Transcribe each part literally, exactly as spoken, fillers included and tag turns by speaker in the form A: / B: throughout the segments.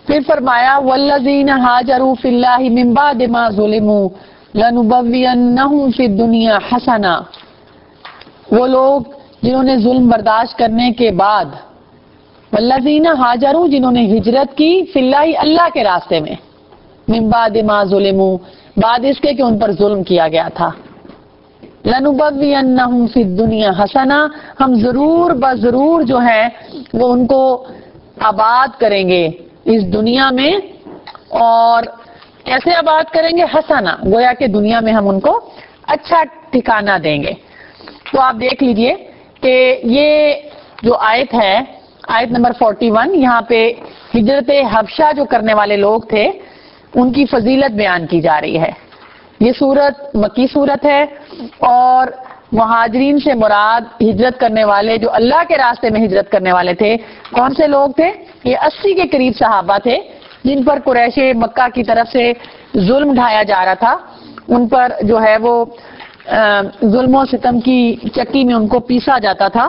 A: پھر فرمایا والذین ہاجروا فی اللہ من بعد ما ظلموا لنبوئنہم فی الدنیا حسنا، وہ لوگ جنہوں نے ظلم برداشت کرنے کے بعد، والذین ہاجروا جنہوں نے ہجرت کی، فی اللہ اللہ کے راستے میں، من بعد ما ظلموا بعد اس کے کہ ان پر ظلم کیا گیا تھا، لنبوئنہم فی الدنیا حسنا، ہم ضرور بضرور جو ہے وہ ان کو آباد کریں گے اس دنیا میں، اور کیسے آباد کریں گے؟ حسنا، گویا کہ دنیا میں ہم ان کو اچھا ٹھکانہ دیں گے۔ تو آپ دیکھ لیجئے کہ یہ جو آیت ہے، آیت نمبر اکتالیس، یہاں پہ ہجرت حبشہ جو کرنے والے لوگ تھے ان کی فضیلت بیان کی جا رہی ہے۔ یہ سورت مکی سورت ہے، اور مہاجرین سے مراد ہجرت کرنے والے جو اللہ کے راستے میں ہجرت کرنے والے تھے، کون سے لوگ تھے؟ یہ اسی کے قریب صحابہ تھے جن پر قریش مکہ کی طرف سے ظلم ڈھایا جا رہا تھا، ان پر جو ہے وہ ظلم و ستم کی چکی میں ان کو پیسا جاتا تھا،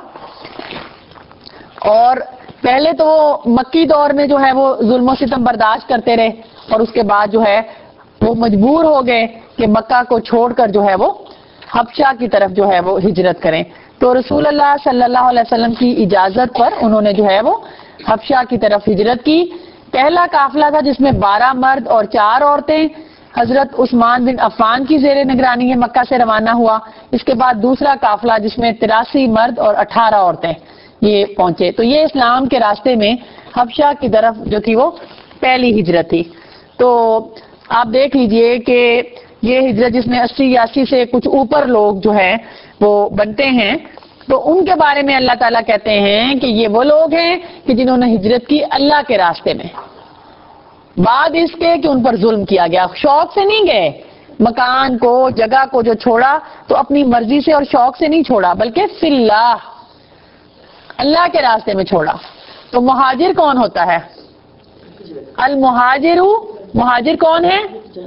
A: اور پہلے تو وہ مکی دور میں جو ہے وہ ظلم و ستم برداشت کرتے رہے، اور اس کے بعد جو ہے وہ مجبور ہو گئے کہ مکہ کو چھوڑ کر جو ہے وہ حبشہ کی طرف جو ہے وہ ہجرت کریں۔ تو رسول اللہ صلی اللہ علیہ وسلم کی اجازت پر انہوں نے جو ہے وہ حبشہ کی طرف ہجرت کی۔ پہلا قافلہ تھا جس میں بارہ مرد اور چار عورتیں حضرت عثمان بن عفان کی زیر نگرانی ہے مکہ سے روانہ ہوا۔ اس کے بعد دوسرا قافلہ جس میں تراسی مرد اور اٹھارہ عورتیں یہ پہنچے۔ تو یہ اسلام کے راستے میں حبشہ کی طرف جو تھی وہ پہلی ہجرت تھی۔ تو آپ دیکھ لیجئے کہ یہ ہجرت جس میں اسی اسی سے کچھ اوپر لوگ جو ہیں وہ بنتے ہیں، تو ان کے بارے میں اللہ تعالیٰ کہتے ہیں کہ یہ وہ لوگ ہیں کہ جنہوں نے ہجرت کی اللہ کے راستے میں، بعد اس کے کہ ان پر ظلم کیا گیا۔ شوق سے نہیں گئے، مکان کو جگہ کو جو چھوڑا تو اپنی مرضی سے اور شوق سے نہیں چھوڑا، بلکہ فی اللہ، اللہ کے راستے میں چھوڑا۔ تو مہاجر کون ہوتا ہے؟ المہاجر، مہاجر کون ہے؟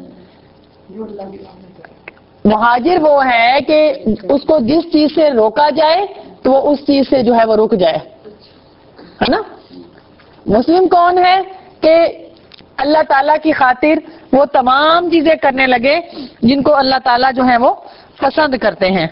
A: مہاجر وہ ہے کہ اس کو جس چیز سے روکا جائے تو وہ اس چیز سے جو ہے وہ رک جائے، ہے نا؟ مسلم کون ہے کہ اللہ تعالیٰ کی خاطر وہ تمام چیزیں کرنے لگے جن کو اللہ تعالیٰ جو ہے وہ پسند کرتے ہیں۔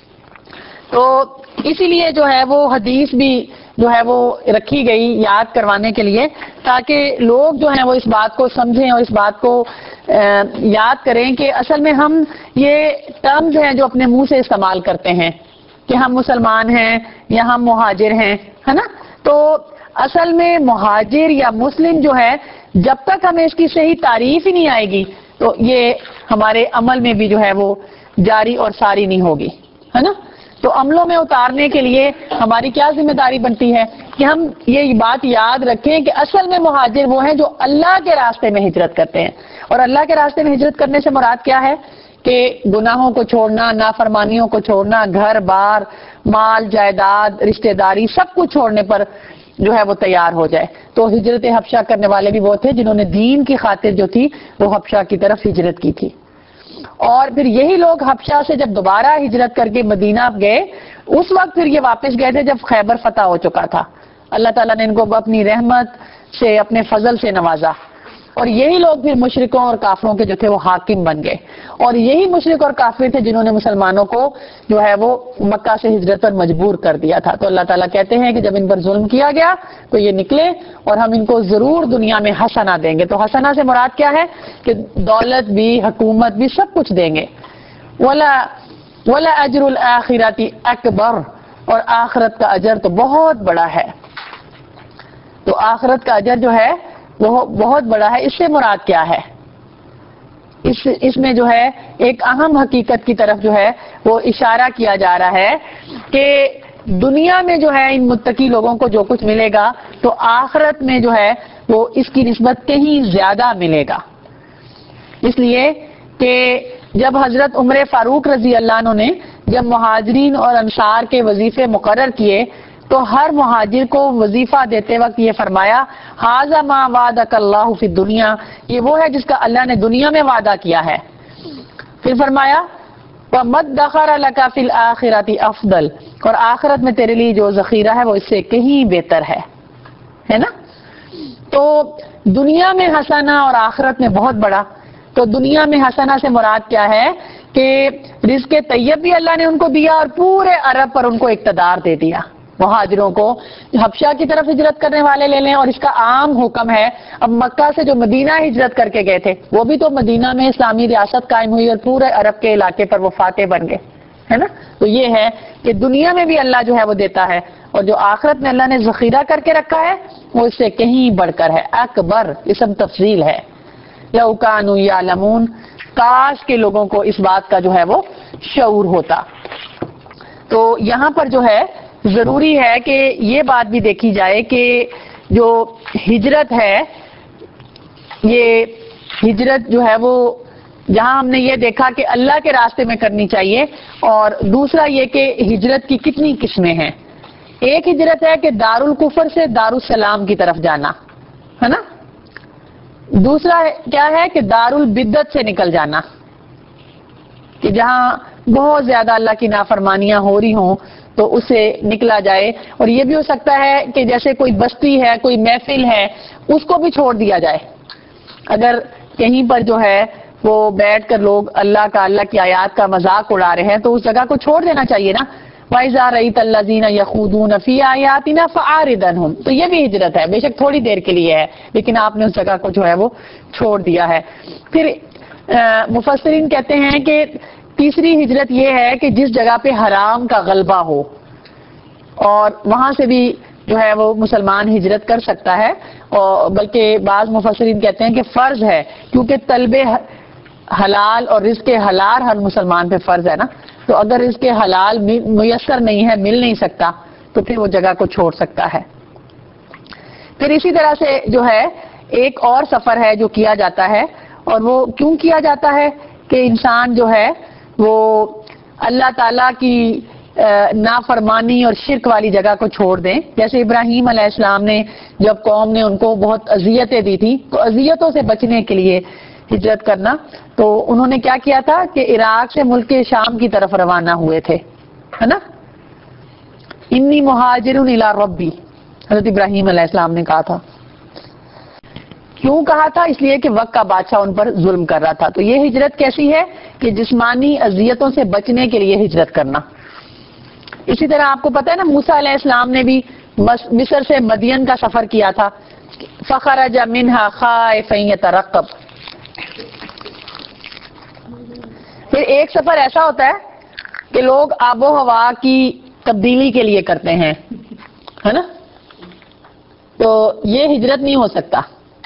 A: تو اسی لیے جو ہے وہ حدیث بھی جو ہے وہ رکھی گئی یاد کروانے کے لیے، تاکہ لوگ جو ہیں وہ اس بات کو سمجھیں اور اس بات کو یاد کریں کہ اصل میں ہم یہ ٹرمز ہیں جو اپنے منہ سے استعمال کرتے ہیں کہ ہم مسلمان ہیں یا ہم مہاجر ہیں، ہے نا؟ تو اصل میں مہاجر یا مسلم جو ہے، جب تک ہمیں اس کی صحیح تعریف ہی نہیں آئے گی تو یہ ہمارے عمل میں بھی جو ہے وہ جاری اور ساری نہیں ہوگی، ہے نا؟ تو عملوں میں اتارنے کے لیے ہماری کیا ذمہ داری بنتی ہے کہ ہم یہ بات یاد رکھیں کہ اصل میں مہاجر وہ ہیں جو اللہ کے راستے میں ہجرت کرتے ہیں۔ اور اللہ کے راستے میں ہجرت کرنے سے مراد کیا ہے کہ گناہوں کو چھوڑنا، نافرمانیوں کو چھوڑنا، گھر بار، مال جائیداد، رشتہ داری، سب کچھ چھوڑنے پر جو ہے وہ تیار ہو جائے۔ تو ہجرت حبشہ کرنے والے بھی وہ تھے جنہوں نے دین کی خاطر جو تھی وہ حبشہ کی طرف ہجرت کی تھی۔ اور پھر یہی لوگ حبشہ سے جب دوبارہ ہجرت کر کے مدینہ گئے، اس وقت پھر یہ واپس گئے تھے جب خیبر فتح ہو چکا تھا۔ اللہ تعالیٰ نے ان کو اپنی رحمت سے، اپنے فضل سے نوازا، اور یہی لوگ پھر مشرکوں اور کافروں کے جو تھے وہ حاکم بن گئے، اور یہی مشرک اور کافر تھے جنہوں نے مسلمانوں کو جو ہے وہ مکہ سے ہجرت پر مجبور کر دیا تھا۔ تو اللہ تعالیٰ کہتے ہیں کہ جب ان پر ظلم کیا گیا تو یہ نکلے، اور ہم ان کو ضرور دنیا میں حسنہ دیں گے۔ تو حسنہ سے مراد کیا ہے کہ دولت بھی، حکومت بھی، سب کچھ دیں گے۔ ولا ولا اجر الآخرۃ اکبر، اور آخرت کا اجر تو بہت بڑا ہے۔ تو آخرت کا اجر جو ہے وہ بہت بڑا ہے۔ اس سے مراد کیا ہے؟ اس اس میں جو ہے ایک اہم حقیقت کی طرف جو ہے وہ اشارہ کیا جا رہا ہے کہ دنیا میں جو ہے ان متقی لوگوں کو جو کچھ ملے گا تو آخرت میں جو ہے وہ اس کی نسبت کہیں زیادہ ملے گا۔ اس لیے کہ جب حضرت عمر فاروق رضی اللہ عنہ نے جب مہاجرین اور انصار کے وظیفے مقرر کیے تو ہر مہاجر کو وظیفہ دیتے وقت یہ فرمایا، ھذا ما وعدک اللہ فی الدنیا، یہ وہ ہے جس کا اللہ نے دنیا میں وعدہ کیا ہے۔ پھر فرمایا وَمَدَّخَرَ لَكَ فِي الْآخِرَةِ أَفْضَلُ، اور آخرت میں تیرے لیے جو ذخیرہ ہے وہ اس سے کہیں بہتر ہے، ہے نا؟ تو دنیا میں حسنہ اور آخرت میں بہت بڑا. تو دنیا میں حسنہ سے مراد کیا ہے کہ رزق طیب بھی اللہ نے ان کو دیا اور پورے عرب پر ان کو اقتدار دے دیا. مہاجروں کو حبشہ کی طرف ہجرت کرنے والے لے لیں، اور اس کا عام حکم ہے. اب مکہ سے جو مدینہ ہجرت کر کے گئے تھے وہ بھی تو مدینہ میں اسلامی ریاست قائم ہوئی اور پورے عرب کے علاقے پر وہ فاتح بن گئے، ہے نا. تو یہ ہے کہ دنیا میں بھی اللہ جو ہے وہ دیتا ہے، اور جو آخرت میں اللہ نے ذخیرہ کر کے رکھا ہے وہ اس سے کہیں بڑھ کر ہے. اکبر اسم تفضیل ہے. لو کانوا یعلمون، کاش کے لوگوں کو اس بات کا جو ہے وہ شعور ہوتا. تو یہاں پر جو ہے ضروری ہے کہ یہ بات بھی دیکھی جائے کہ جو ہجرت ہے، یہ ہجرت جو ہے وہ جہاں ہم نے یہ دیکھا کہ اللہ کے راستے میں کرنی چاہیے، اور دوسرا یہ کہ ہجرت کی کتنی قسمیں ہیں. ایک ہجرت ہے کہ دارالکفر سے دارالسلام کی طرف جانا، ہے نا. دوسرا کیا ہے کہ دارالبدعت سے نکل جانا، کہ جہاں بہت زیادہ اللہ کی نافرمانیاں ہو رہی ہوں تو اسے نکلا جائے. اور یہ بھی ہو سکتا ہے کہ جیسے کوئی بستی ہے، کوئی محفل ہے، اس کو بھی چھوڑ دیا جائے. اگر کہیں پر جو ہے وہ بیٹھ کر لوگ اللہ کا، اللہ کی آیات کا مذاق اڑا رہے ہیں تو اس جگہ کو چھوڑ دینا چاہیے نا. وَإِذَا رَأَيْتَ الَّذِينَ يَخُوضُونَ فِي آيَاتِنَا فَأَعْرِضْ عَنْهُمْ، تو یہ بھی ہجرت ہے، بے شک تھوڑی دیر کے لیے ہے لیکن آپ نے اس جگہ کو جو ہے وہ چھوڑ دیا ہے. پھر مفسرین کہتے ہیں کہ تیسری ہجرت یہ ہے کہ جس جگہ پہ حرام کا غلبہ ہو، اور وہاں سے بھی جو ہے وہ مسلمان ہجرت کر سکتا ہے. اور بلکہ بعض مفسرین کہتے ہیں کہ فرض ہے، کیونکہ طلب حلال اور رزق حلال ہر مسلمان پہ فرض ہے نا. تو اگر رزق حلال میسر نہیں ہے، مل نہیں سکتا، تو پھر وہ جگہ کو چھوڑ سکتا ہے. پھر اسی طرح سے جو ہے ایک اور سفر ہے جو کیا جاتا ہے، اور وہ کیوں کیا جاتا ہے کہ انسان جو ہے وہ اللہ تعالیٰ کی نافرمانی اور شرک والی جگہ کو چھوڑ دیں. جیسے ابراہیم علیہ السلام نے جب قوم نے ان کو بہت اذیتیں دی تھی تو اذیتوں سے بچنے کے لیے ہجرت کرنا، تو انہوں نے کیا کیا تھا کہ عراق سے ملک شام کی طرف روانہ ہوئے تھے، ہے نا. انی مہاجر الی ربی، حضرت ابراہیم علیہ السلام نے کہا تھا. کیوں کہا تھا؟ اس لیے کہ وقت کا بادشاہ ان پر ظلم کر رہا تھا. تو یہ ہجرت کیسی ہے کہ جسمانی اذیتوں سے بچنے کے لیے ہجرت کرنا. اسی طرح آپ کو پتہ ہے نا موسیٰ علیہ السلام نے بھی مصر سے مدین کا سفر کیا تھا. فخرج منها خائفا يترقب. پھر ایک سفر ایسا ہوتا ہے کہ لوگ آب و ہوا کی تبدیلی کے لیے کرتے ہیں، ہے نا. تو یہ ہجرت نہیں ہو سکتا،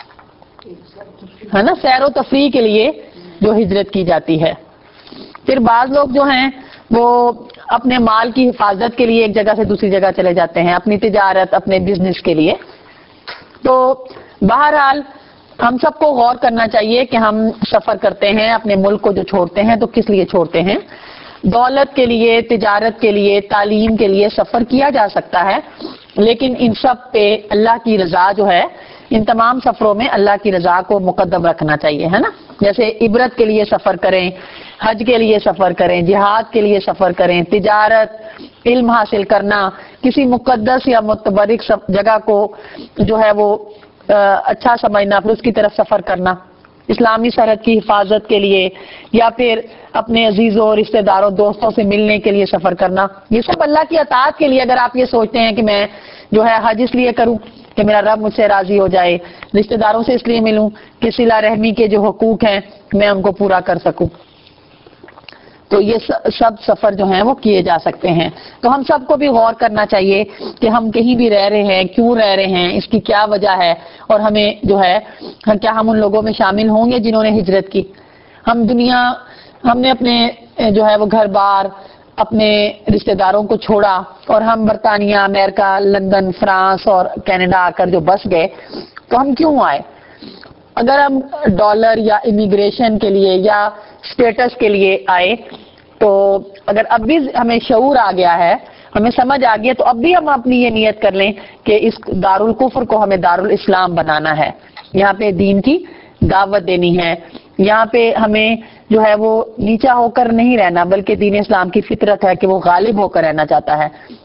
A: ہے نا. سیر و تفریح کے لیے جو ہجرت کی جاتی ہے. پھر بعض لوگ جو ہیں وہ اپنے مال کی حفاظت کے لیے ایک جگہ سے دوسری جگہ چلے جاتے ہیں، اپنی تجارت، اپنے بزنس کے لیے. تو بہرحال ہم سب کو غور کرنا چاہیے کہ ہم سفر کرتے ہیں، اپنے ملک کو جو چھوڑتے ہیں تو کس لیے چھوڑتے ہیں. دولت کے لیے، تجارت کے لیے، تعلیم کے لیے سفر کیا جا سکتا ہے، لیکن ان سب پہ اللہ کی رضا جو ہے، ان تمام سفروں میں اللہ کی رضا کو مقدم رکھنا چاہیے، ہے نا. جیسے عبرت کے لیے سفر کریں، حج کے لیے سفر کریں، جہاد کے لیے سفر کریں، تجارت، علم حاصل کرنا، کسی مقدس یا متبرک جگہ کو جو ہے وہ اچھا سمجھنا، پھر اس کی طرف سفر کرنا، اسلامی سرحد کی حفاظت کے لیے، یا پھر اپنے عزیزوں، رشتہ داروں، دوستوں سے ملنے کے لیے سفر کرنا. یہ سب اللہ کی اطاعت کے لیے. اگر آپ یہ سوچتے ہیں کہ میں جو ہے حج اس لیے کروں کہ میرا رب مجھ سے راضی ہو جائے، رشتہ داروں سے اس لیے ملوں کہ صلہ رحمی کے جو حقوق ہیں میں ان کو پورا کر سکوں، تو یہ سب سفر جو ہیں وہ کیے جا سکتے ہیں. تو ہم سب کو بھی غور کرنا چاہیے کہ ہم کہیں بھی رہ رہے ہیں، کیوں رہ رہے ہیں، اس کی کیا وجہ ہے، اور ہمیں جو ہے کیا ہم ان لوگوں میں شامل ہوں گے جنہوں نے ہجرت کی. ہم دنیا ہم نے اپنے جو ہے وہ گھر بار، اپنے رشتہ داروں کو چھوڑا اور ہم برطانیہ، امریکہ، لندن، فرانس اور کینیڈا آ کر جو بس گئے، تو ہم کیوں آئے؟ اگر ہم ڈالر یا امیگریشن کے لیے یا اسٹیٹس کے لیے آئے، تو اگر اب بھی ہمیں شعور آ گیا ہے، ہمیں سمجھ آ گیا، تو اب بھی ہم اپنی یہ نیت کر لیں کہ اس دارالکفر کو ہمیں دارالاسلام بنانا ہے. یہاں پہ دین کی دعوت دینی ہے، یہاں پہ ہمیں جو ہے وہ نیچا ہو کر نہیں رہنا، بلکہ دین اسلام کی فطرت ہے کہ وہ غالب ہو کر رہنا چاہتا ہے.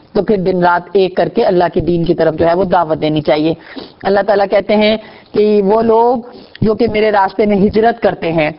A: تو پھر دن رات ایک کر کے اللہ کے دین کی طرف جو ہے وہ دعوت دینی چاہیے. اللہ تعالیٰ کہتے ہیں کہ وہ لوگ جو کہ میرے راستے میں ہجرت کرتے ہیں،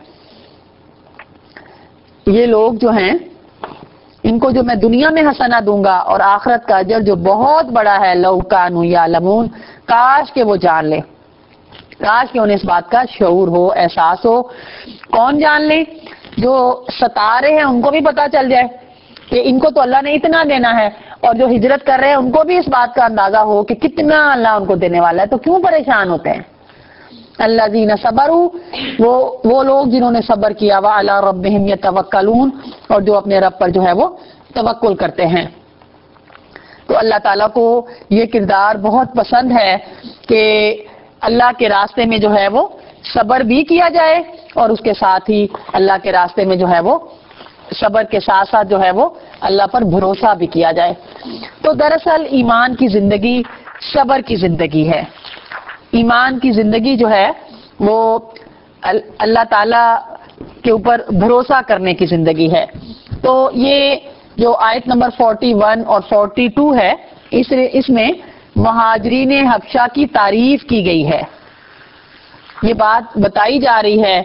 A: یہ لوگ جو ہیں ان کو جو میں دنیا میں حسنہ دوں گا اور آخرت کا اجر جو بہت بڑا ہے، لو کانوا یعلمون، کاش کہ وہ جان لے، کاش کہ انہیں اس بات کا شعور ہو، احساس ہو. کون جان لے؟ جو ستا رہے ہیں ان کو بھی پتا چل جائے کہ ان کو تو اللہ نے اتنا دینا ہے، اور جو ہجرت کر رہے ہیں ان کو بھی اس بات کا اندازہ ہو کہ کتنا اللہ ان کو دینے والا ہے، تو کیوں پریشان ہوتے ہیں. الذین صبروا، وہ وہ لوگ جنہوں نے صبر کیا، وعلی ربہم یتوکلون، اور جو اپنے رب پر جو ہے وہ توکل کرتے ہیں. تو اللہ تعالیٰ کو یہ کردار بہت پسند ہے کہ اللہ کے راستے میں جو ہے وہ صبر بھی کیا جائے، اور اس کے ساتھ ہی اللہ کے راستے میں جو ہے وہ صبر کے ساتھ ساتھ جو ہے وہ اللہ پر بھروسہ بھی کیا جائے. تو دراصل ایمان کی زندگی صبر کی زندگی ہے. ایمان کی زندگی جو ہے وہ اللہ تعالیٰ کے اوپر بھروسہ کرنے کی زندگی ہے. تو یہ جو آیت نمبر اکتالیس اور بارہ ہے، اس اس میں مہاجرین حبشہ کی تعریف کی گئی ہے. یہ بات بتائی جا رہی ہے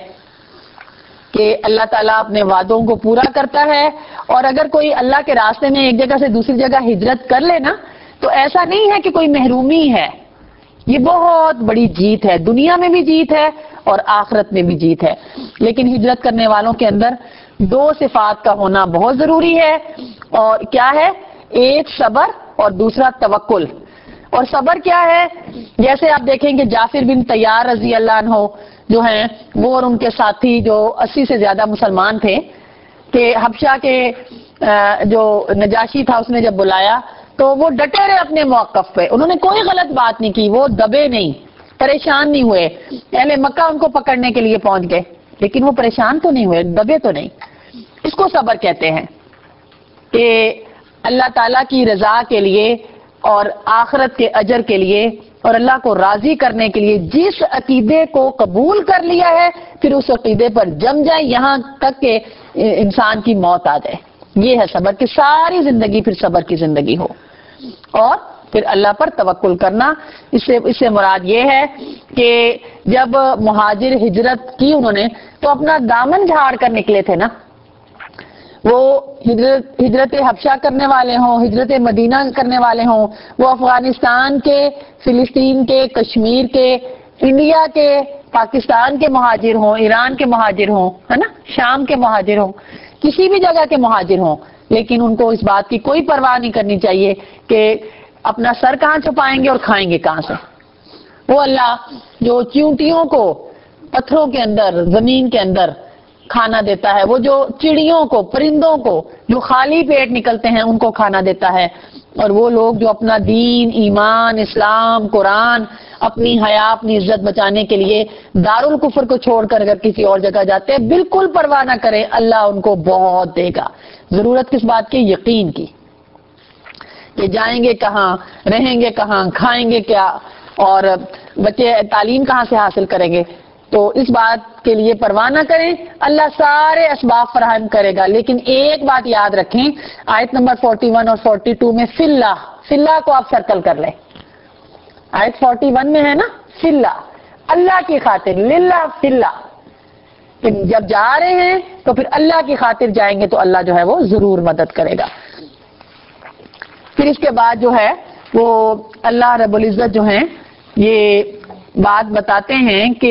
A: کہ اللہ تعالیٰ اپنے وعدوں کو پورا کرتا ہے، اور اگر کوئی اللہ کے راستے میں ایک جگہ سے دوسری جگہ ہجرت کر لے نا، تو ایسا نہیں ہے کہ کوئی محرومی ہے. یہ بہت بڑی جیت ہے، دنیا میں بھی جیت ہے اور آخرت میں بھی جیت ہے. لیکن ہجرت کرنے والوں کے اندر دو صفات کا ہونا بہت ضروری ہے، اور کیا ہے؟ ایک صبر اور دوسرا توکل. اور صبر کیا ہے؟ جیسے آپ دیکھیں کہ جعفر بن طیار رضی اللہ عنہ جو ہیں وہ اور ان کے ساتھی جو اسی سے زیادہ مسلمان تھے، کہ حبشہ کے جو نجاشی تھا اس نے جب بلایا تو وہ ڈٹے رہے اپنے موقف پہ، انہوں نے کوئی غلط بات نہیں کی، وہ دبے نہیں، پریشان نہیں ہوئے. اہل مکہ ان کو پکڑنے کے لیے پہنچ گئے لیکن وہ پریشان تو نہیں ہوئے، دبے تو نہیں. اس کو صبر کہتے ہیں کہ اللہ تعالیٰ کی رضا کے لیے اور آخرت کے اجر کے لیے اور اللہ کو راضی کرنے کے لیے جس عقیدے کو قبول کر لیا ہے پھر اس عقیدے پر جم جائے یہاں تک کہ انسان کی موت آ جائے. یہ ہے صبر، کہ ساری زندگی پھر صبر کی زندگی ہو. اور پھر اللہ پر توکل کرنا، اس سے اس سے مراد یہ ہے کہ جب مہاجر ہجرت کی انہوں نے تو اپنا دامن جھاڑ کر نکلے تھے نا. وہ ہجرت ہجرت حبشہ کرنے والے ہوں، ہجرت مدینہ کرنے والے ہوں، وہ افغانستان کے، فلسطین کے، کشمیر کے، انڈیا کے، پاکستان کے مہاجر ہوں، ایران کے مہاجر ہوں، ہے نا، شام کے مہاجر ہوں، کسی بھی جگہ کے مہاجر ہوں، لیکن ان کو اس بات کی کوئی پرواہ نہیں کرنی چاہیے کہ اپنا سر کہاں چھپائیں گے اور کھائیں گے کہاں سے. وہ اللہ جو چیونٹیوں کو پتھروں کے اندر، زمین کے اندر کھانا دیتا ہے، وہ جو چڑیوں کو، پرندوں کو جو خالی پیٹ نکلتے ہیں ان کو کھانا دیتا ہے، اور وہ لوگ جو اپنا دین، ایمان، اسلام، قرآن، اپنی حیا، اپنی عزت بچانے کے لیے دارالکفر کو چھوڑ کر اگر کسی اور جگہ جاتے ہیں، بالکل پرواہ نہ کریں، اللہ ان کو بہت دے گا. ضرورت کس بات کی؟ یقین کی، کہ جائیں گے کہاں، رہیں گے کہاں، کھائیں گے کیا، اور بچے تعلیم کہاں سے حاصل کریں گے. تو اس بات کے لیے پرواہ نہ کریں، اللہ سارے اسباب فراہم کرے گا. لیکن ایک بات یاد رکھیں، آیت نمبر اکتالیس اور بارہ میں فی اللہ، فی اللہ کو آپ سرکل کر لیں. آیت اکتالیس میں ہے نا فی اللہ، اللہ کی خاطر، للہ فی اللہ، کہ جب جا رہے ہیں تو پھر اللہ کی خاطر جائیں گے تو اللہ جو ہے وہ ضرور مدد کرے گا. پھر اس کے بعد جو ہے وہ اللہ رب العزت جو ہیں یہ بات بتاتے ہیں کہ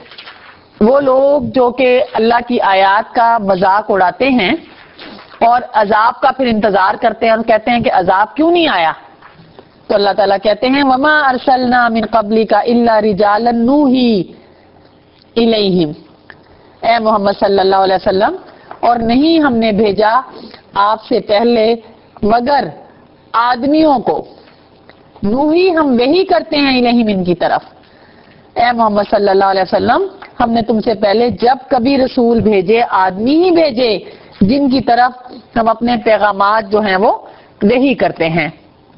A: وہ لوگ جو کہ اللہ کی آیات کا مذاق اڑاتے ہیں اور عذاب کا پھر انتظار کرتے ہیں اور کہتے ہیں کہ عذاب کیوں نہیں آیا، تو اللہ تعالیٰ کہتے ہیں وَمَا أَرْسَلْنَا مِن قَبْلِكَ إِلَّا رِجَالًا نُوحِي إِلَيْهِمْ، اے محمد صلی اللہ علیہ وسلم، اور نہیں ہم نے بھیجا آپ سے پہلے مگر آدمیوں کو، نوحی ہم وحی کرتے ہیں الیہم ان کی طرف. اے محمد صلی اللہ علیہ وسلم، ہم نے تم سے پہلے جب کبھی رسول بھیجے آدمی ہی بھیجے جن کی طرف ہم اپنے پیغامات جو ہیں وہ وحی کرتے ہیں.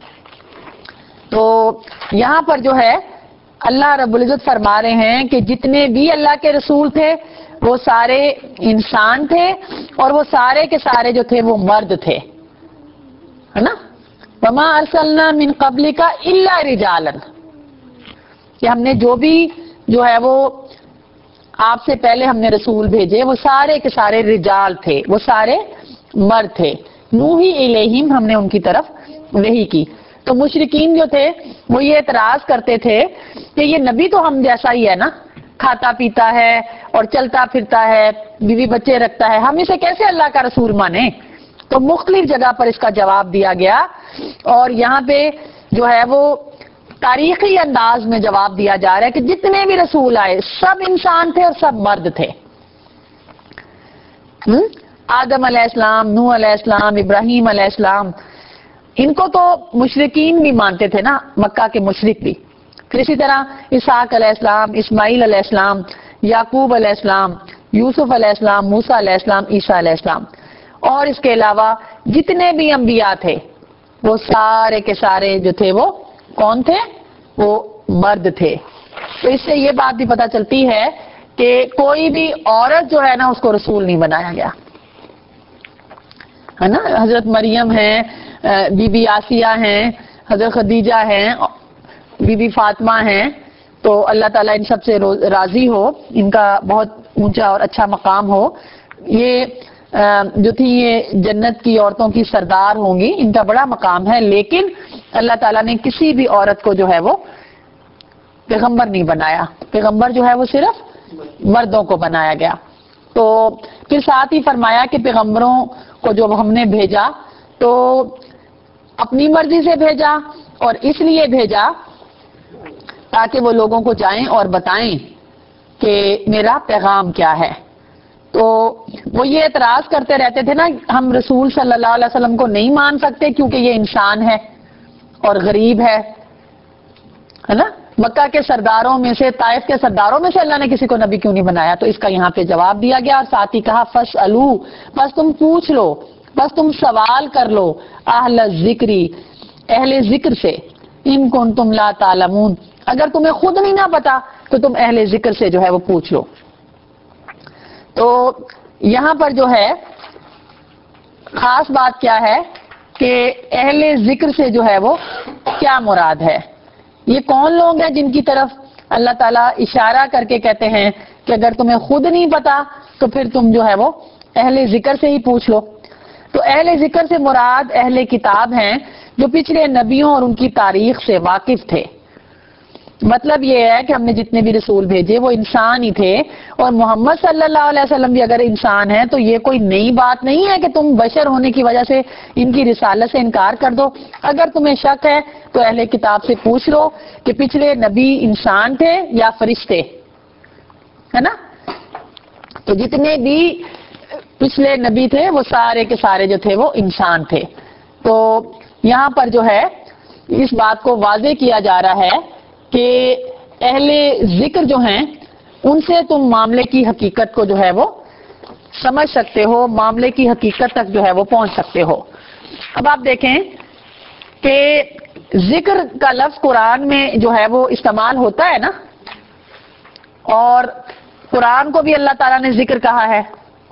A: تو یہاں پر جو ہے اللہ رب العزت فرما رہے ہیں کہ جتنے بھی اللہ کے رسول تھے وہ سارے انسان تھے، اور وہ سارے کے سارے جو تھے وہ مرد تھے، ہے نا. وما ارسلنا من قبلک الا رجالا، کہ ہم نے جو بھی جو ہے وہ آپ سے پہلے ہم نے رسول بھیجے وہ سارے کے سارے رجال تھے، وہ سارے مرد تھے، نوحی الیہم، ہم نے ان کی طرف وحی کی۔ تو مشرکین جو تھے وہ یہ اعتراض کرتے تھے کہ یہ نبی تو ہم جیسا ہی ہے نا، کھاتا پیتا ہے اور چلتا پھرتا ہے، بیوی بچے رکھتا ہے، ہم اسے کیسے اللہ کا رسول مانے؟ تو مختلف جگہ پر اس کا جواب دیا گیا، اور یہاں پہ جو ہے وہ تاریخی انداز میں جواب دیا جا رہا ہے کہ جتنے بھی رسول آئے سب انسان تھے اور سب مرد تھے۔ آدم علیہ السلام، نوح علیہ السلام، ابراہیم علیہ السلام، ان کو تو مشرکین بھی مانتے تھے نا، مکہ کے مشرک بھی۔ پھر اسی طرح اسحاق علیہ السلام، اسماعیل علیہ السلام، یعقوب علیہ السلام، یوسف علیہ السلام، موسیٰ علیہ السلام، عیسیٰ علیہ السلام، اور اس کے علاوہ جتنے بھی انبیاء تھے وہ سارے کے سارے جو تھے وہ کون تھے؟ وہ مرد تھے۔ تو اس سے یہ بات بھی پتہ چلتی ہے کہ کوئی بھی عورت جو ہے نا اس کو رسول نہیں بنایا گیا ہے نا۔ حضرت مریم ہیں، بی بی آسیہ ہیں، حضرت خدیجہ ہیں، بی بی فاطمہ ہیں، تو اللہ تعالیٰ ان سب سے راضی ہو، ان کا بہت اونچا اور اچھا مقام ہو۔ یہ جو تھی یہ جنت کی عورتوں کی سردار ہوں گی، ان کا بڑا مقام ہے، لیکن اللہ تعالیٰ نے کسی بھی عورت کو جو ہے وہ پیغمبر نہیں بنایا، پیغمبر جو ہے وہ صرف مردوں کو بنایا گیا۔ تو پھر ساتھ ہی فرمایا کہ پیغمبروں کو جو ہم نے بھیجا تو اپنی مرضی سے بھیجا، اور اس لیے بھیجا تاکہ وہ لوگوں کو جائیں اور بتائیں کہ میرا پیغام کیا ہے۔ تو وہ یہ اعتراض کرتے رہتے تھے نا، ہم رسول صلی اللہ علیہ وسلم کو نہیں مان سکتے کیونکہ یہ انسان ہے اور غریب ہے ہے نا۔ مکہ کے سرداروں میں سے، طائف کے سرداروں میں سے اللہ نے کسی کو نبی کیوں نہیں بنایا؟ تو اس کا یہاں پہ جواب دیا گیا، اور ساتھ ہی کہا فَاسْأَلُوا، بس تم پوچھ لو، بس تم سوال کر لو، اہل ذکری، اہل ذکر سے، ان کنتم لا تعلمون، اگر تمہیں خود نہیں نہ پتا تو تم اہل ذکر سے جو ہے وہ پوچھ لو۔ تو یہاں پر جو ہے خاص بات کیا ہے کہ اہل ذکر سے جو ہے وہ کیا مراد ہے؟ یہ کون لوگ ہیں جن کی طرف اللہ تعالیٰ اشارہ کر کے کہتے ہیں کہ اگر تمہیں خود نہیں پتا تو پھر تم جو ہے وہ اہل ذکر سے ہی پوچھ لو؟ تو اہل ذکر سے مراد اہل کتاب ہیں جو پچھلے نبیوں اور ان کی تاریخ سے واقف تھے۔ مطلب یہ ہے کہ ہم نے جتنے بھی رسول بھیجے وہ انسان ہی تھے، اور محمد صلی اللہ علیہ وسلم بھی اگر انسان ہے تو یہ کوئی نئی بات نہیں ہے کہ تم بشر ہونے کی وجہ سے ان کی رسالت سے انکار کر دو۔ اگر تمہیں شک ہے تو اہل کتاب سے پوچھ لو کہ پچھلے نبی انسان تھے یا فرشتے، ہے نا۔ تو جتنے بھی پچھلے نبی تھے وہ سارے کے سارے جو تھے وہ انسان تھے۔ تو یہاں پر جو ہے اس بات کو واضح کیا جا رہا ہے کہ اہل ذکر جو ہیں ان سے تم معاملے کی حقیقت کو جو ہے وہ سمجھ سکتے ہو، معاملے کی حقیقت تک جو ہے وہ پہنچ سکتے ہو۔ اب آپ دیکھیں کہ ذکر کا لفظ قرآن میں جو ہے وہ استعمال ہوتا ہے نا، اور قرآن کو بھی اللہ تعالیٰ نے ذکر کہا ہے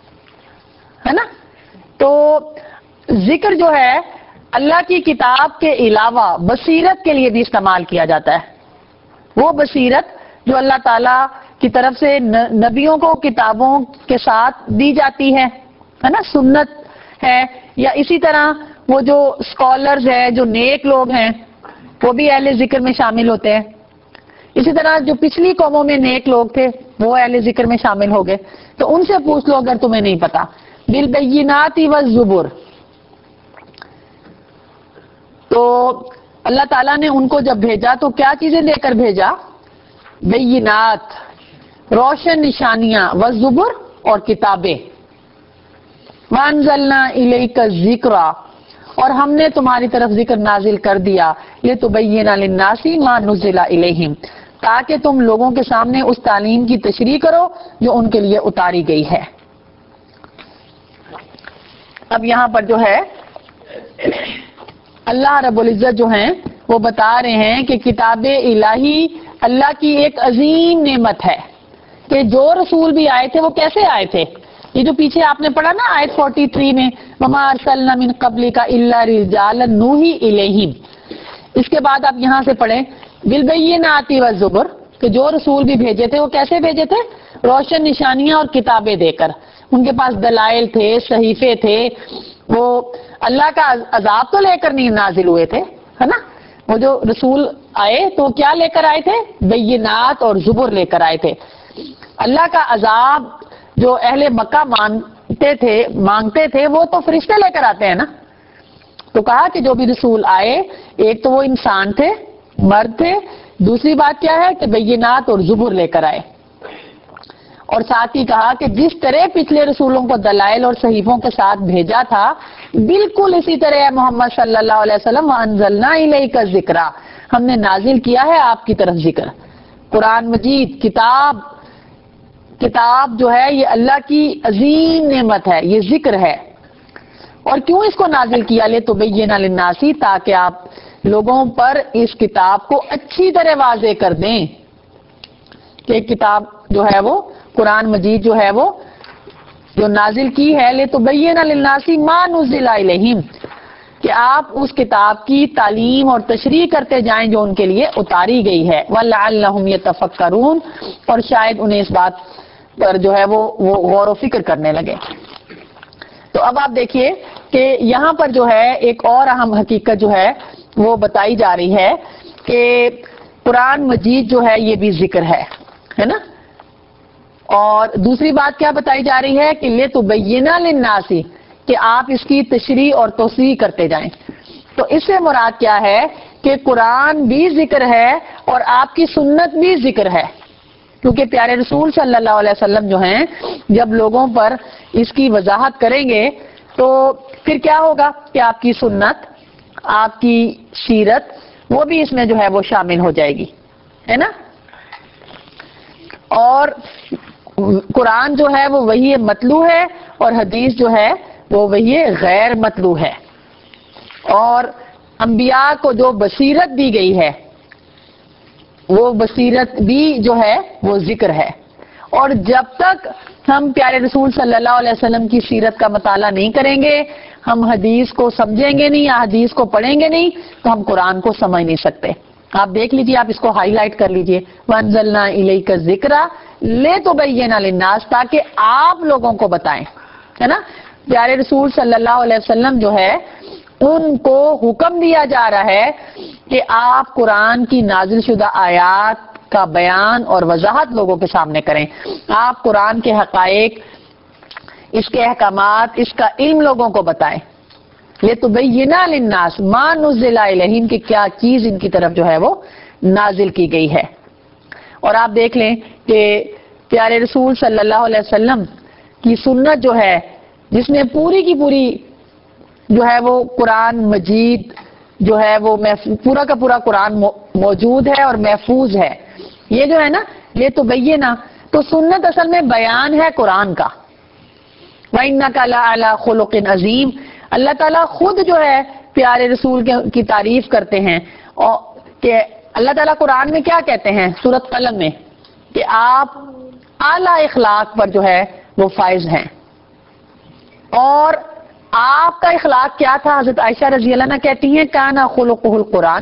A: ہے نا۔ تو ذکر جو ہے اللہ کی کتاب کے علاوہ بصیرت کے لیے بھی استعمال کیا جاتا ہے۔ وہ بصیرت جو اللہ تعالیٰ کی طرف سے نبیوں کو کتابوں کے ساتھ دی جاتی ہے ہے نا، سنت ہے، یا اسی طرح وہ جو اسکالرز ہیں، جو نیک لوگ ہیں، وہ بھی اہل ذکر میں شامل ہوتے ہیں۔ اسی طرح جو پچھلی قوموں میں نیک لوگ تھے وہ اہل ذکر میں شامل ہو گئے۔ تو ان سے پوچھ لو اگر تمہیں نہیں پتا۔ بالبینات والزبر، تو اللہ تعالیٰ نے ان کو جب بھیجا تو کیا چیزیں لے کر بھیجا؟ بینات، روشن نشانیاں، والزبر، اور کتابیں۔ وانزلنا الیک الذکر، اور ہم نے تمہاری طرف ذکر نازل کر دیا، لتبین للناس ما نزل الیہم، تاکہ تم لوگوں کے سامنے اس تعلیم کی تشریح کرو جو ان کے لیے اتاری گئی ہے۔ اب یہاں پر جو ہے اللہ رب العزت جو ہیں وہ بتا رہے ہیں کہ کتاب الہی اللہ کی ایک عظیم نعمت ہے، کہ جو رسول بھی آئے تھے وہ کیسے آئے تھے؟ یہ جو پیچھے آپ نے پڑھا نا آیت تینتالیس میں وما ارسلنا من قبلک الا رجالا نوحی الیہم، اس کے بعد آپ یہاں سے پڑھیں بالبینات والزبر، کہ جو رسول بھی بھیجے تھے وہ کیسے بھیجے تھے؟ روشن نشانیاں اور کتابیں دے کر، ان کے پاس دلائل تھے، صحیفے تھے، وہ اللہ کا عذاب تو لے کر نہیں نازل ہوئے تھے، ہے نا؟ وہ جو رسول آئے تو کیا لے کر آئے تھے؟ بینات اور زبر لے کر آئے تھے۔ اللہ کا عذاب جو اہل مکہ مانتے تھے مانگتے تھے وہ تو فرشتے لے کر آتے ہیں نا، تو کہا کہ جو بھی رسول آئے ایک تو وہ انسان تھے، مرد تھے، دوسری بات کیا ہے کہ بینات اور زبر لے کر آئے، اور ساتھ ہی کہا کہ جس طرح پچھلے رسولوں کو دلائل اور صحیفوں کے ساتھ بھیجا تھا بالکل اسی طرح ہے محمد صلی اللہ علیہ وسلم وانزلنا الیک الذکر، ہم نے نازل کیا ہے آپ کی طرف ذکر۔ قرآن مجید کتاب کتاب جو ہے یہ اللہ کی عظیم نعمت ہے، یہ ذکر ہے۔ اور کیوں اس کو نازل کیا؟ لتبین للناس، تاکہ آپ لوگوں پر اس کتاب کو اچھی طرح واضح کر دیں کہ کتاب جو ہے وہ قرآن مجید جو ہے وہ جو نازل کی ہے لتبین للناس ما نزل الیہم، کہ آپ اس کتاب کی تعلیم اور تشریح کرتے جائیں جو ان کے لیے اتاری گئی ہے، وَلَعَلَّهُمْ يَتَفَكَّرُونَ، اور شاید انہیں اس بات پر جو ہے وہ وہ غور و فکر کرنے لگے۔ تو اب آپ دیکھیے کہ یہاں پر جو ہے ایک اور اہم حقیقت جو ہے وہ بتائی جا رہی ہے کہ قرآن مجید جو ہے یہ بھی ذکر ہے ہے نا۔ اور دوسری بات کیا بتائی جا رہی ہے کہ لِتُبَيِّنَ لِلنَّاسِ، کہ آپ اس کی تشریح اور توضیح کرتے جائیں۔ تو اس سے مراد کیا ہے کہ قرآن بھی ذکر ہے اور آپ کی سنت بھی ذکر ہے، کیونکہ پیارے رسول صلی اللہ علیہ وسلم جو ہیں جب لوگوں پر اس کی وضاحت کریں گے تو پھر کیا ہوگا کہ آپ کی سنت، آپ کی سیرت وہ بھی اس میں جو ہے وہ شامل ہو جائے گی، ہے نا۔ اور قرآن جو ہے وہ وہی مطلوع ہے اور حدیث جو ہے وہ وہی غیر مطلوع ہے، اور انبیاء کو جو بصیرت دی گئی ہے وہ بصیرت بھی جو ہے وہ ذکر ہے۔ اور جب تک ہم پیارے رسول صلی اللہ علیہ وسلم کی سیرت کا مطالعہ نہیں کریں گے، ہم حدیث کو سمجھیں گے نہیں یا حدیث کو پڑھیں گے نہیں، تو ہم قرآن کو سمجھ نہیں سکتے۔ آپ دیکھ لیجئے، آپ اس کو ہائی لائٹ کر لیجئے، وَأَنزَلْنَا إِلَيْكَ الذِّكْرَ لِتُبَيِّنَ لِلنَّاسِ، تاکہ آپ لوگوں کو بتائیں، ہے نا۔ پیارے رسول صلی اللہ علیہ وسلم جو ہے ان کو حکم دیا جا رہا ہے کہ آپ قرآن کی نازل شدہ آیات کا بیان اور وضاحت لوگوں کے سامنے کریں، آپ قرآن کے حقائق، اس کے احکامات، اس کا علم لوگوں کو بتائیں۔ لِتُبَيِّنَ لِلنَّاسِ مَا نُزِّلَ إِلَيْهِمْ، کہ کیا چیز ان کی طرف جو ہے وہ نازل کی گئی ہے۔ اور آپ دیکھ لیں کہ پیارے رسول صلی اللہ علیہ وسلم کی سنت جو ہے جس میں پوری کی پوری جو ہے وہ قرآن مجید جو ہے وہ پورا کا پورا قرآن موجود ہے اور محفوظ ہے، یہ جو ہے نا یہ تو بینہ، تو سنت اصل میں بیان ہے قرآن کا۔ وَإِنَّكَ لَعَلَىٰ خُلُقٍ عَظِيمٍ، اللہ تعالیٰ خود جو ہے پیارے رسول کی تعریف کرتے ہیں، اور کہ اللہ تعالیٰ قرآن میں کیا کہتے ہیں سورۃ قلم میں کہ آپ اعلیٰ اخلاق پر جو ہے وہ فائز ہیں۔ اور آپ کا اخلاق کیا تھا؟ حضرت عائشہ رضی اللہ عنہ کہتی ہیں کانا خلقہ القرآن،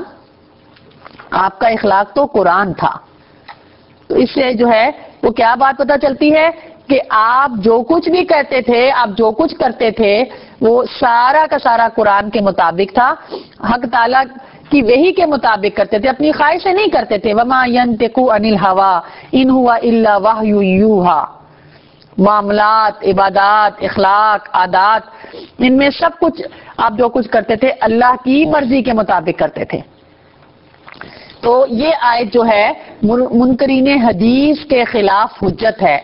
A: آپ کا اخلاق تو قرآن تھا۔ تو اس سے جو ہے وہ کیا بات پتہ چلتی ہے کہ آپ جو کچھ بھی کہتے تھے، آپ جو کچھ کرتے تھے وہ سارا کا سارا قرآن کے مطابق تھا، حق تعالیٰ کی وحی کے مطابق کرتے تھے، اپنی خواہش سے نہیں کرتے تھے۔ وما ينطق عن الهوى ان هو الا وحی یوحی، معاملات، عبادات، اخلاق، عادات، ان میں سب کچھ آپ جو کچھ کرتے تھے اللہ کی مرضی کے مطابق کرتے تھے۔ تو یہ آیت جو ہے منکرین حدیث کے خلاف حجت ہے۔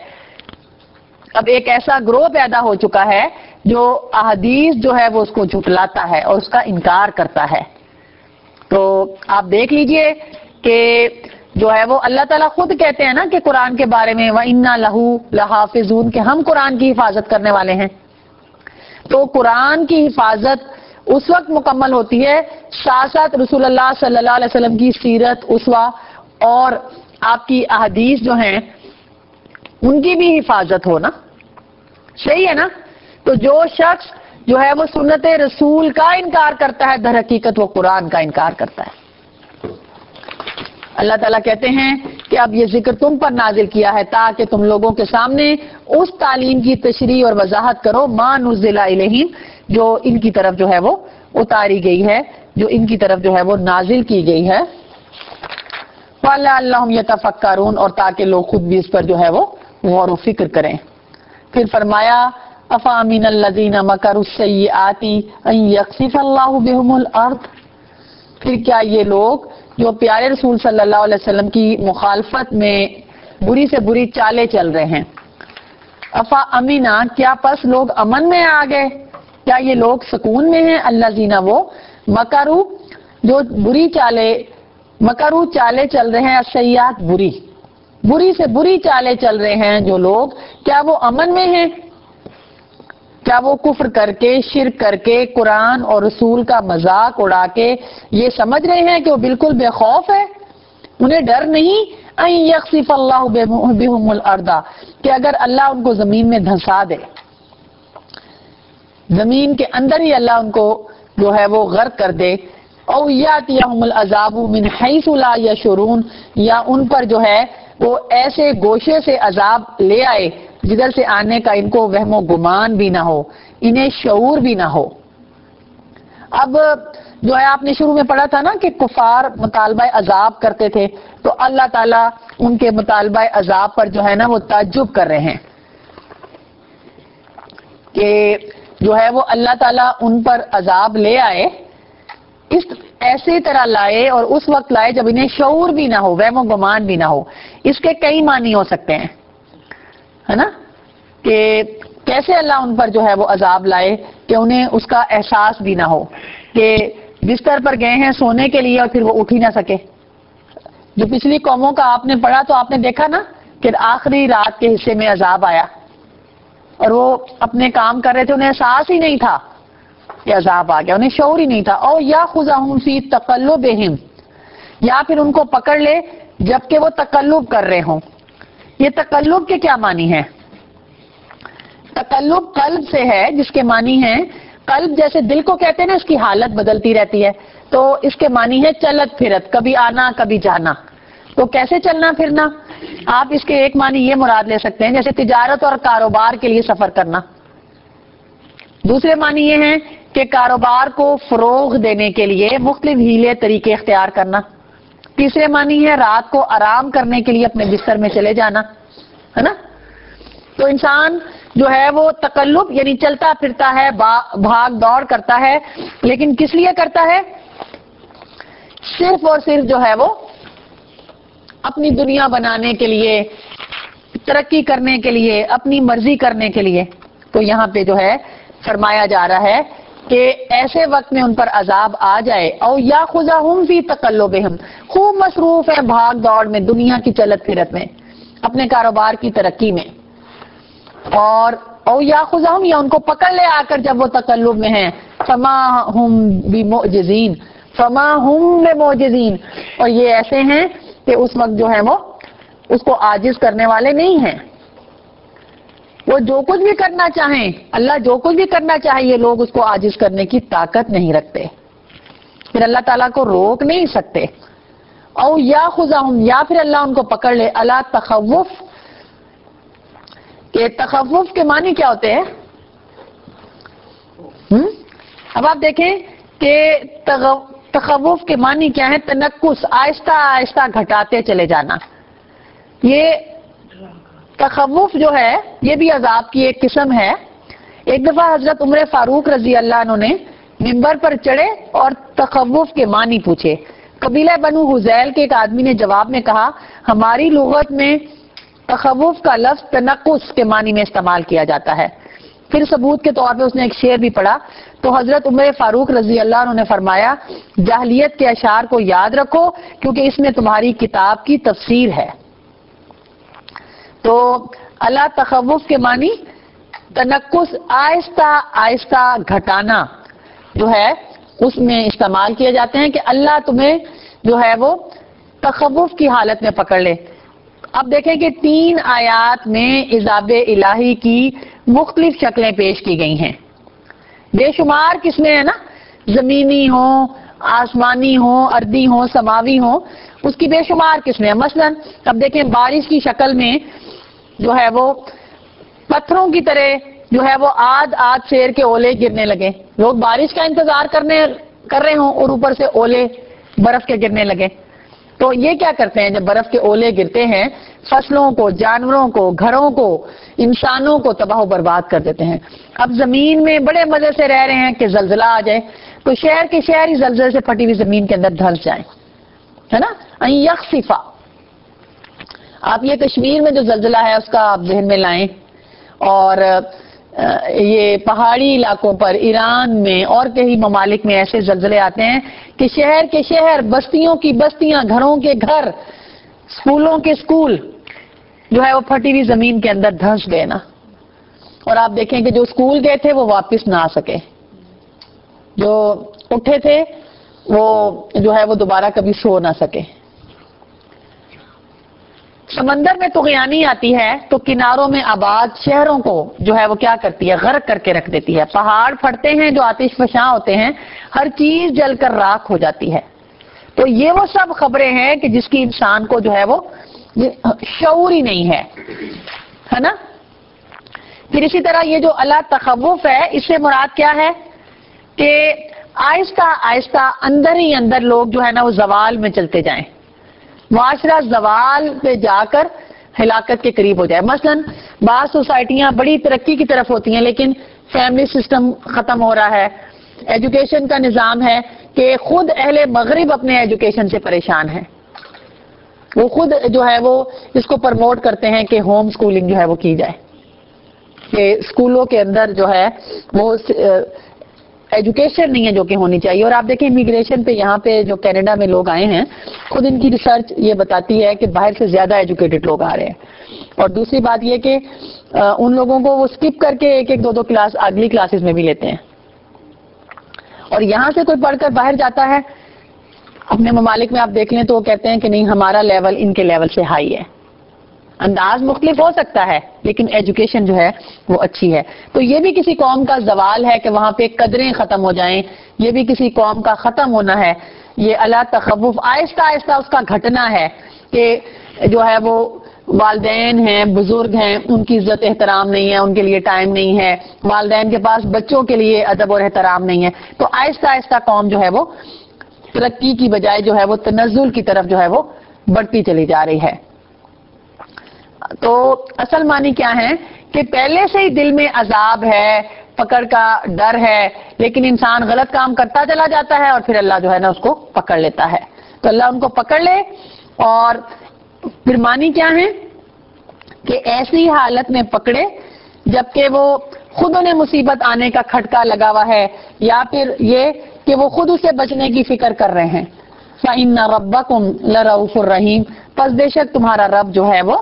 A: اب ایک ایسا گروہ پیدا ہو چکا ہے جو احادیث جو ہے وہ اس کو جھٹلاتا ہے اور اس کا انکار کرتا ہے۔ تو آپ دیکھ لیجئے کہ جو ہے وہ اللہ تعالیٰ خود کہتے ہیں نا کہ قرآن کے بارے میں وَإِنَّا لَهُ لَحَافِظُونَ، کہ ہم قرآن کی حفاظت کرنے والے ہیں۔ تو قرآن کی حفاظت اس وقت مکمل ہوتی ہے ساتھ ساتھ رسول اللہ صلی اللہ علیہ وسلم کی سیرت، اسوہ اور آپ کی احادیث جو ہیں ان کی بھی حفاظت ہو نا۔ صحیح ہے نا؟ تو جو شخص جو ہے وہ سنت رسول کا انکار کرتا ہے، در حقیقت وہ قرآن کا انکار کرتا ہے۔ اللہ تعالیٰ کہتے ہیں کہ اب یہ ذکر تم پر نازل کیا ہے تاکہ تم لوگوں کے سامنے اس تعلیم کی تشریح اور وضاحت کرو ما نزل الیہم، جو ان کی طرف جو ہے وہ اتاری گئی ہے، جو ان کی طرف جو ہے وہ نازل کی گئی ہے۔ وَلَعَلَّهُمْ يَتَفَكَّرُونَ، اور تاکہ لوگ خود بھی اس پر جو ہے وہ غور و فکر کریں۔ پھر فرمایا أَفَأَمِنَ الَّذِينَ مَكَرُوا السَّيِّئَاتِ أَن يَخْسِفَ اللَّهُ بِهُمُ الْأَرْضَ، پھر کیا یہ لوگ جو پیارے رسول صلی اللہ علیہ وسلم کی مخالفت میں بری سے بری چالیں چل رہے ہیں، افا امینا، کیا پس لوگ امن میں آ گئے، کیا یہ لوگ سکون میں ہیں، الذین وہ مکرو جو بری چالیں مکرو چالیں چل رہے ہیں، السیئات بری بری سے بری چالیں چل رہے ہیں جو لوگ، کیا وہ امن میں ہیں؟ کیا وہ کفر کر کے، شرک کر کے، قرآن اور رسول کا مذاق اڑا کے یہ سمجھ رہے ہیں کہ وہ بالکل بے خوف ہے، انہیں ڈر نہیں؟ ان یخسف اللہ بہم الارض، کہ اگر اللہ ان کو زمین میں دھنسا دے، زمین کے اندر ہی اللہ ان کو جو ہے وہ غرق کر دے، او یاتیہم العذاب من حیث لا یشعرون، یا ان پر جو ہے وہ ایسے گوشے سے عذاب لے آئے جدھر سے آنے کا ان کو وہم و گمان بھی نہ ہو، انہیں شعور بھی نہ ہو۔ اب جو ہے آپ نے شروع میں پڑھا تھا نا کہ کفار مطالبہ عذاب کرتے تھے، تو اللہ تعالیٰ ان کے مطالبہ عذاب پر جو ہے نا وہ تعجب کر رہے ہیں کہ جو ہے وہ اللہ تعالیٰ ان پر عذاب لے آئے، اس ایسی طرح لائے اور اس وقت لائے جب انہیں شعور بھی نہ ہو، وہم و گمان بھی نہ ہو۔ اس کے کئی معنی ہو سکتے ہیں، ہے نا، کہ کیسے اللہ ان پر جو ہے وہ عذاب لائے کہ انہیں اس کا احساس بھی نہ ہو، کہ بستر پر گئے ہیں سونے کے لیے اور پھر وہ اٹھ ہی نہ سکے۔ جو پچھلی قوموں کا آپ نے پڑھا تو آپ نے دیکھا نا کہ آخری رات کے حصے میں عذاب آیا اور وہ اپنے کام کر رہے تھے، انہیں احساس ہی نہیں تھا کہ عذاب آ گیا، انہیں شعور ہی نہیں تھا۔ او یاخذہم فی تقلبہم، یا پھر ان کو پکڑ لے جبکہ وہ تقلب کر رہے ہوں۔ یہ تقلب کے کیا معنی ہے؟ تقلب قلب سے ہے، جس کے معنی ہیں قلب جیسے دل کو کہتے ہیں نا، اس کی حالت بدلتی رہتی ہے، تو اس کے معنی ہے چلت پھرت، کبھی آنا کبھی جانا۔ تو کیسے چلنا پھرنا؟ آپ اس کے ایک معنی یہ مراد لے سکتے ہیں جیسے تجارت اور کاروبار کے لیے سفر کرنا۔ دوسرے معنی یہ ہیں کہ کاروبار کو فروغ دینے کے لیے مختلف ہیلے طریقے اختیار کرنا۔ تیسرے معنی ہے رات کو آرام کرنے کے لیے اپنے بستر میں چلے جانا، ہے نا۔ تو انسان جو ہے وہ تقلب یعنی چلتا پھرتا ہے، بھاگ دوڑ کرتا ہے، لیکن کس لیے کرتا ہے؟ صرف اور صرف جو ہے وہ اپنی دنیا بنانے کے لیے، ترقی کرنے کے لیے، اپنی مرضی کرنے کے لیے۔ تو یہاں پہ جو ہے فرمایا جا رہا ہے کہ ایسے وقت میں ان پر عذاب آ جائے، او یاخذہم فی تقلبہم، خوب مصروف ہے بھاگ دوڑ میں، دنیا کی چلت پھرت میں، اپنے کاروبار کی ترقی میں، اور او یاخذہم، یا ان کو پکڑ لے آ کر جب وہ تقلب میں ہیں، فما ہم بمعجزین، فما ہم بمعجزین، اور یہ ایسے ہیں کہ اس وقت جو ہے وہ اس کو عاجز کرنے والے نہیں ہیں۔ وہ جو کچھ بھی کرنا چاہیں، اللہ جو کچھ بھی کرنا چاہے، یہ لوگ اس کو عاجز کرنے کی طاقت نہیں رکھتے، پھر اللہ تعالیٰ کو روک نہیں سکتے۔ او یاخذہم، یا پھر اللہ ان کو پکڑ لے، الا تخوف، کہ تخوف کے معنی کیا ہوتے ہیں؟ ہم؟ اب آپ دیکھیں کہ تخوف کے معنی کیا ہے؟ تنکس، آہستہ آہستہ گھٹاتے چلے جانا۔ یہ تخوف جو ہے یہ بھی عذاب کی ایک قسم ہے۔ ایک دفعہ حضرت عمر فاروق رضی اللہ عنہ نے منبر پر چڑھے اور تخوف کے معنی پوچھے۔ قبیلہ بنو حذیل کے ایک آدمی نے جواب میں کہا، ہماری لغت میں تخوف کا لفظ تنقص کے معنی میں استعمال کیا جاتا ہے۔ پھر ثبوت کے طور پہ اس نے ایک شعر بھی پڑھا، تو حضرت عمر فاروق رضی اللہ عنہ نے فرمایا، جاہلیت کے اشعار کو یاد رکھو کیونکہ اس میں تمہاری کتاب کی تفسیر ہے۔ تو اللہ تخوف کے معنی تنقص، آہستہ آہستہ گھٹانا جو ہے اس میں استعمال کیے جاتے ہیں کہ اللہ تمہیں جو ہے وہ تخوف کی حالت میں پکڑ لے۔ اب دیکھیں کہ تین آیات میں عذاب الہی کی مختلف شکلیں پیش کی گئی ہیں. بے شمار قسمیں ہے نا, زمینی ہو, آسمانی ہو, اردی ہو, سماوی ہو, اس کی بے شمار قسمیں ہیں. مثلا اب دیکھیں بارش کی شکل میں جو ہے وہ پتھروں کی طرح جو ہے وہ آدھ آدھ سیر کے اولے گرنے لگے. لوگ بارش کا انتظار کرنے کر رہے ہوں اور اوپر سے اولے برف کے گرنے لگے. تو یہ کیا کرتے ہیں, جب برف کے اولے گرتے ہیں فصلوں کو, جانوروں کو, گھروں کو, انسانوں کو تباہ و برباد کر دیتے ہیں. اب زمین میں بڑے مزے سے رہ رہے ہیں کہ زلزلہ آ جائے تو شہر کے شہر ہی زلزلے سے پھٹی ہوئی زمین کے اندر دھنس جائیں, ہے نا. یخصفا, آپ یہ کشمیر میں جو زلزلہ ہے اس کا آپ ذہن میں لائیں, اور یہ پہاڑی علاقوں پر, ایران میں اور کئی ممالک میں ایسے زلزلے آتے ہیں کہ شہر کے شہر, بستیوں کی بستیاں, گھروں کے گھر, اسکولوں کے اسکول جو ہے وہ پھٹی ہوئی زمین کے اندر دھنس گئے نا. اور آپ دیکھیں کہ جو اسکول گئے تھے وہ واپس نہ آ سکے, جو اٹھے تھے وہ جو ہے وہ دوبارہ کبھی سو نہ سکے. سمندر میں طغیانی آتی ہے تو کناروں میں آباد شہروں کو جو ہے وہ کیا کرتی ہے, غرق کر کے رکھ دیتی ہے. پہاڑ پھٹتے ہیں جو آتش فشاں ہوتے ہیں, ہر چیز جل کر راکھ ہو جاتی ہے. تو یہ وہ سب خبریں ہیں کہ جس کی انسان کو جو ہے وہ شعور ہی نہیں ہے, ہے نا. پھر اسی طرح یہ جو اللہ تخوف ہے, اس سے مراد کیا ہے کہ آہستہ آہستہ اندر ہی اندر لوگ جو ہے نا وہ زوال میں چلتے جائیں, معاشرہ زوال پہ جا کر ہلاکت کے قریب ہو جائے. مثلا بعض سوسائٹیاں بڑی ترقی کی طرف ہوتی ہیں لیکن فیملی سسٹم ختم ہو رہا ہے. ایجوکیشن کا نظام ہے کہ خود اہل مغرب اپنے ایجوکیشن سے پریشان ہیں, وہ خود جو ہے وہ اس کو پرموٹ کرتے ہیں کہ ہوم سکولنگ جو ہے وہ کی جائے, کہ اسکولوں کے اندر جو ہے وہ ایجوکیشن نہیں ہے جو کہ ہونی چاہیے. اور آپ دیکھیں امیگریشن پہ, یہاں پہ جو کینیڈا میں لوگ آئے ہیں, خود ان کی ریسرچ یہ بتاتی ہے کہ باہر سے زیادہ ایجوکیٹڈ لوگ آ رہے ہیں. اور دوسری بات یہ کہ ان لوگوں کو وہ اسکپ کر کے ایک ایک دو دو کلاس اگلی کلاسز میں بھی لیتے ہیں. اور یہاں سے کوئی پڑھ کر باہر جاتا ہے اپنے ممالک میں, آپ دیکھ لیں تو وہ کہتے ہیں کہ نہیں ہمارا لیول ان کے لیول سے ہائی ہے. انداز مختلف ہو سکتا ہے لیکن ایجوکیشن جو ہے وہ اچھی ہے. تو یہ بھی کسی قوم کا زوال ہے کہ وہاں پہ قدریں ختم ہو جائیں, یہ بھی کسی قوم کا ختم ہونا ہے. یہ اللہ تخوف آہستہ آہستہ اس کا گھٹنا ہے کہ جو ہے وہ والدین ہیں, بزرگ ہیں, ان کی عزت احترام نہیں ہے, ان کے لیے ٹائم نہیں ہے, والدین کے پاس بچوں کے لیے ادب اور احترام نہیں ہے. تو آہستہ آہستہ قوم جو ہے وہ ترقی کی بجائے جو ہے وہ تنزل کی طرف جو ہے وہ بڑھتی چلی جا رہی ہے. تو اصل معنی کیا ہے کہ پہلے سے ہی دل میں عذاب ہے, پکڑ کا ڈر ہے, لیکن انسان غلط کام کرتا چلا جاتا ہے اور پھر اللہ جو ہے نا اس کو پکڑ لیتا ہے. تو اللہ ان کو پکڑ لے. اور پھر معنی کیا ہے کہ ایسی حالت میں پکڑے جبکہ وہ خود انہیں مصیبت آنے کا کھٹکا لگا ہوا ہے, یا پھر یہ کہ وہ خود اسے بچنے کی فکر کر رہے ہیں. فَإِنَّ رَبَّكُمْ لَرَؤُوفٌ رَحِيمٌ, پس بے شک تمہارا رب جو ہے وہ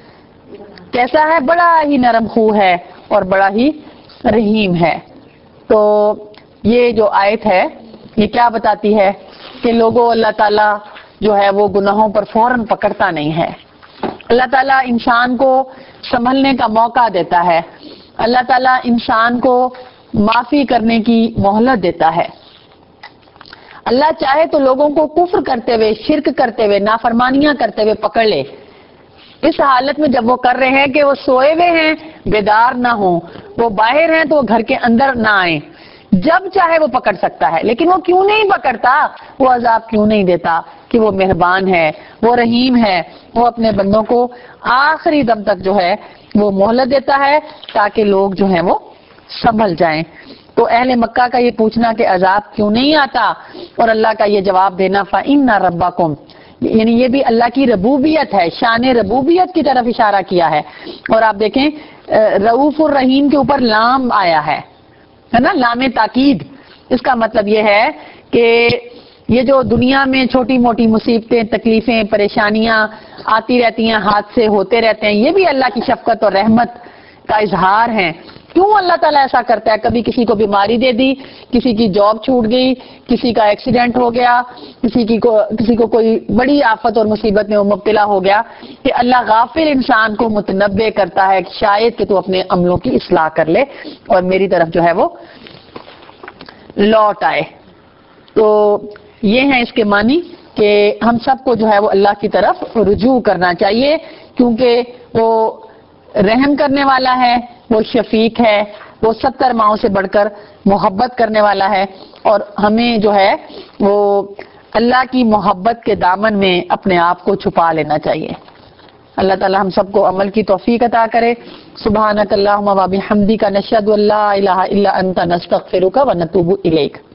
A: کیسا ہے, بڑا ہی نرم خو ہے اور بڑا ہی رحیم ہے. تو یہ جو آیت ہے یہ کیا بتاتی ہے کہ لوگوں اللہ تعالیٰ جو ہے وہ گناہوں پر فوراً پکڑتا نہیں ہے. اللہ تعالیٰ انسان کو سنبھلنے کا موقع دیتا ہے, اللہ تعالیٰ انسان کو معافی کرنے کی مہلت دیتا ہے. اللہ چاہے تو لوگوں کو کفر کرتے ہوئے, شرک کرتے ہوئے, نافرمانیاں کرتے ہوئے پکڑ لے. اس حالت میں جب وہ کر رہے ہیں کہ وہ سوئے ہوئے ہیں, بیدار نہ ہوں, وہ باہر ہیں تو وہ گھر کے اندر نہ آئیں, جب چاہے وہ پکڑ سکتا ہے. لیکن وہ کیوں نہیں پکڑتا, وہ عذاب کیوں نہیں دیتا کہ وہ مہربان ہے, وہ رحیم ہے, وہ اپنے بندوں کو آخری دم تک جو ہے وہ مہلت دیتا ہے تاکہ لوگ جو ہیں وہ سنبھل جائیں. تو اہل مکہ کا یہ پوچھنا کہ عذاب کیوں نہیں آتا اور اللہ کا یہ جواب دینا فَإِنَّ رَبَّكُمْ, یعنی یہ بھی اللہ کی ربوبیت ہے, شان ربوبیت کی طرف اشارہ کیا ہے. اور آپ دیکھیں رؤوف الرحیم کے اوپر لام آیا ہے, ہے نا, لام تاکید. اس کا مطلب یہ ہے کہ یہ جو دنیا میں چھوٹی موٹی مصیبتیں, تکلیفیں, پریشانیاں آتی رہتی ہیں, حادثے ہوتے رہتے ہیں, یہ بھی اللہ کی شفقت اور رحمت کا اظہار ہیں کیوں اللہ تعالیٰ ایسا کرتا ہے؟ کبھی کسی کو بیماری دے دی، کسی کی جاب چھوٹ گئی، کسی کا ایکسیڈنٹ ہو گیا، کسی کی کو کسی کو کوئی بڑی آفت اور مصیبت میں وہ مبتلا ہو گیا، کہ اللہ غافل انسان کو متنبع کرتا ہے کہ شاید کہ تو اپنے عملوں کی اصلاح کر لے اور میری طرف جو ہے وہ لوٹ آئے۔ تو یہ ہے اس کے معنی کہ ہم سب کو جو ہے وہ اللہ کی طرف رجوع کرنا چاہیے، کیونکہ وہ رحم کرنے والا ہے، وہ شفیق ہے، وہ ستر ماؤں سے بڑھ کر محبت کرنے والا ہے، اور ہمیں جو ہے وہ اللہ کی محبت کے دامن میں اپنے آپ کو چھپا لینا چاہیے۔ اللہ تعالی ہم سب کو عمل کی توفیق عطا کرے۔ سبحانک اللہم و بحمدک، نشہد ان لا الہ الا انت، نستغفرک و نتوب الیک۔